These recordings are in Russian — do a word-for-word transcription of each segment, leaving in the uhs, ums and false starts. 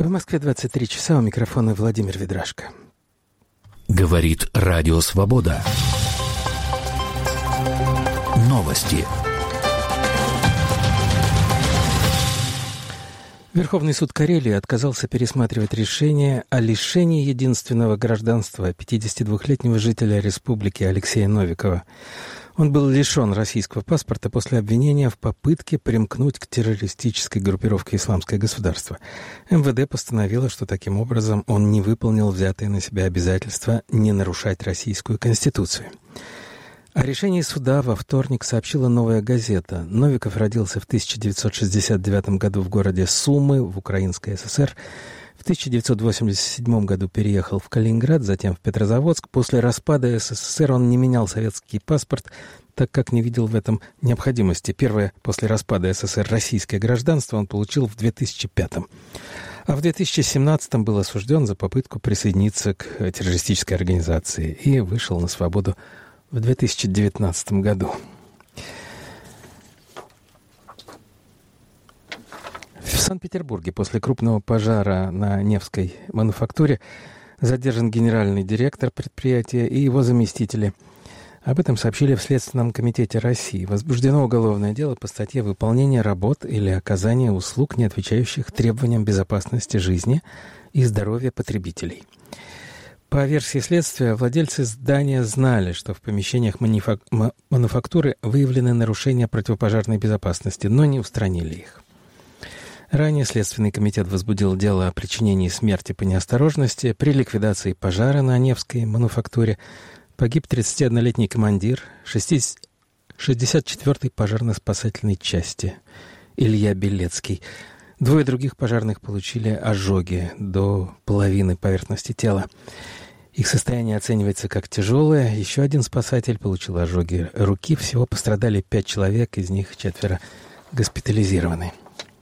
В Москве двадцать три часа, у микрофона Владимир Ведрашко. Говорит Радио Свобода. Новости. Верховный суд Карелии отказался пересматривать решение о лишении единственного гражданства пятидесятидвухлетнего жителя республики Алексея Новикова. Он был лишен российского паспорта после обвинения в попытке примкнуть к террористической группировке «Исламское государство». эм вэ дэ постановило, что таким образом он не выполнил взятые на себя обязательства не нарушать российскую конституцию. О решении суда во вторник сообщила «Новая газета». Новиков родился в тысяча девятьсот шестьдесят девятом году в городе Сумы в Украинской эс эс эр. В тысяча девятьсот восемьдесят седьмом году переехал в Калининград, затем в Петрозаводск. После распада эс эс эс эр он не менял советский паспорт, так как не видел в этом необходимости. Первое после распада эс эс эр российское гражданство он получил в две тысячи пятом. А в две тысячи семнадцатом был осужден за попытку присоединиться к террористической организации и вышел на свободу в две тысячи девятнадцатом году. В Санкт-Петербурге после крупного пожара на Невской мануфактуре задержан генеральный директор предприятия и его заместители. Об этом сообщили в Следственном комитете России. Возбуждено уголовное дело по статье «Выполнение работ или оказание услуг, не отвечающих требованиям безопасности жизни и здоровья потребителей». По версии следствия, владельцы здания знали, что в помещениях манифак... мануфактуры выявлены нарушения противопожарной безопасности, но не устранили их. Ранее Следственный комитет возбудил дело о причинении смерти по неосторожности. При ликвидации пожара на Невской мануфактуре погиб тридцатиоднолетний командир шестьдесят четвёртой пожарно-спасательной части Илья Белецкий. Двое других пожарных получили ожоги до половины поверхности тела. Их состояние оценивается как тяжелое. Еще один спасатель получил ожоги руки. Всего пострадали пять человек, из них четверо госпитализированы.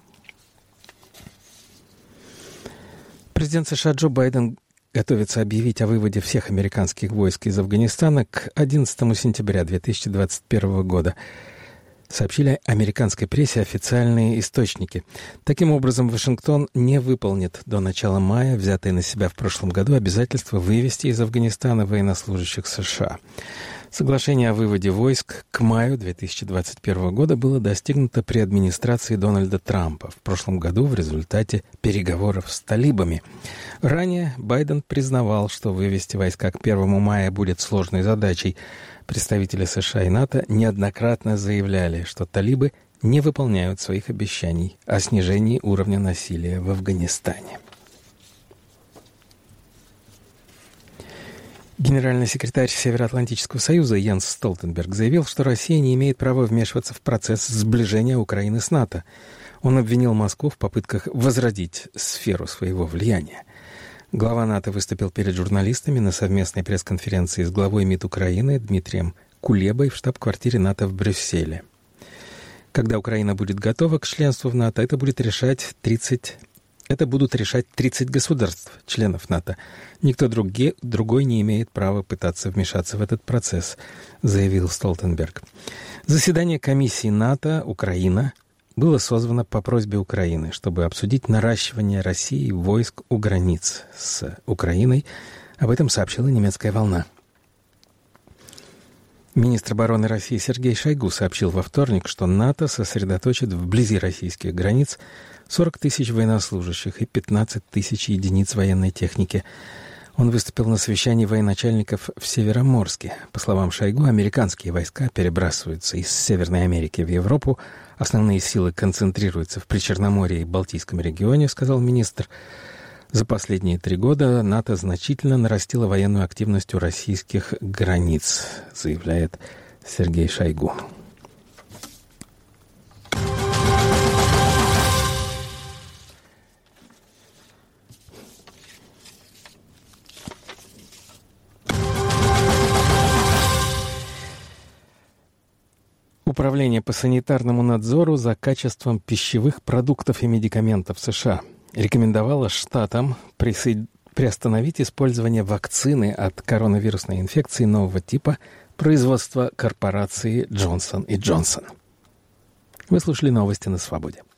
Президент США Джо Байден готовится объявить о выводе всех американских войск из Афганистана к одиннадцатому сентября две тысячи двадцать первого года. Сообщили американской прессе официальные источники. Таким образом, Вашингтон не выполнит до начала мая взятые на себя в прошлом году обязательства вывести из Афганистана военнослужащих США. Соглашение о выводе войск к маю две тысячи двадцать первого года было достигнуто при администрации Дональда Трампа в прошлом году в результате переговоров с талибами. Ранее Байден признавал, что вывести войска к первому мая будет сложной задачей. Представители США и НАТО неоднократно заявляли, что талибы не выполняют своих обещаний о снижении уровня насилия в Афганистане. Генеральный секретарь Североатлантического союза Йенс Столтенберг заявил, что Россия не имеет права вмешиваться в процесс сближения Украины с НАТО. Он обвинил Москву в попытках возродить сферу своего влияния. Глава НАТО выступил перед журналистами на совместной пресс-конференции с главой МИД Украины Дмитрием Кулебой в штаб-квартире НАТО в Брюсселе. Когда Украина будет готова к членству в НАТО, это будет решать тридцать Это будут решать тридцать государств, членов НАТО. Никто други, другой не имеет права пытаться вмешаться в этот процесс, заявил Столтенберг. Заседание комиссии НАТО «Украина» было созвано по просьбе Украины, чтобы обсудить наращивание России войск у границ с Украиной. Об этом сообщила немецкая «Волна». Министр обороны России Сергей Шойгу сообщил во вторник, что НАТО сосредоточит вблизи российских границ сорок тысяч военнослужащих и пятнадцать тысяч единиц военной техники. Он выступил на совещании военачальников в Североморске. По словам Шойгу, американские войска перебрасываются из Северной Америки в Европу. Основные силы концентрируются в Причерноморье и Балтийском регионе, сказал министр. За последние три года НАТО значительно нарастило военную активность у российских границ, заявляет Сергей Шойгу. Управление по санитарному надзору за качеством пищевых продуктов и медикаментов США рекомендовало штатам присоед... приостановить использование вакцины от коронавирусной инфекции нового типа производства корпорации Джонсон и Джонсон. Вы слушали новости на Свободе.